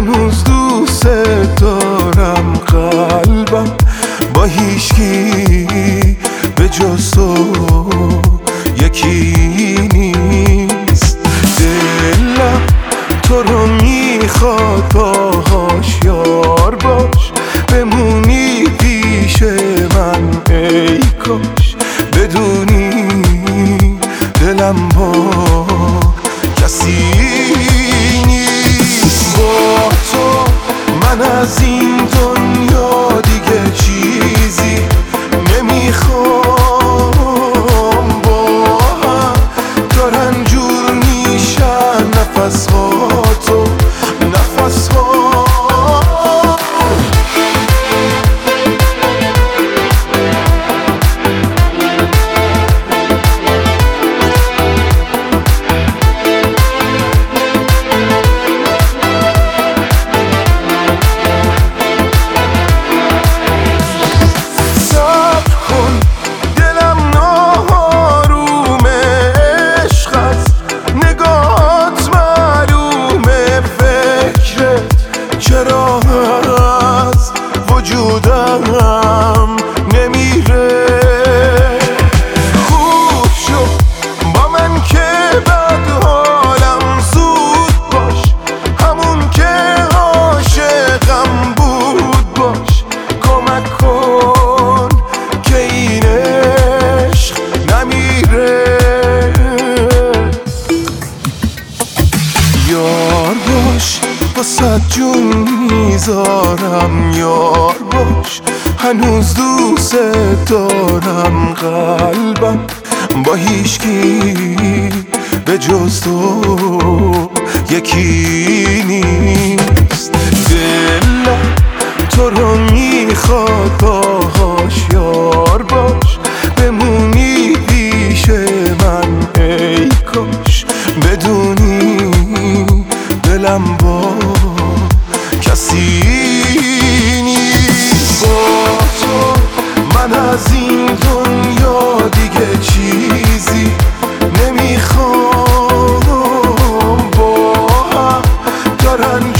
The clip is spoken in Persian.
هنوز دوست دارم، قلبم با هیچکی به جز تو یکی نیست. دلم تو رو میخواد، باهاش یار باش، بمونی پیش من ای کاش. بدونی دلم با کسی نیست. با تو من از این دنیا دیگه چیزی نمیخوام. با هم دارن جور میشن نفس‌ها تو نفس‌ها. چرا از وجودم نمیره؟ خوب شو با من که بد حالم، زود باش همون که عاشقم بود باش. کمک کن که این عشق نمیره. یار باش واسه جون میذارم، یار باش هنوز دوست دارم، قلبم با هیچکی به جز تو یکی نیست. دلم تو رو میخواد، باهاش یار باش، بمونی پیش من ای کاش. بدونی دلم با کسی نیست. با تو من از این دنیا دیگه چیزی نمیخوام. با هم دارن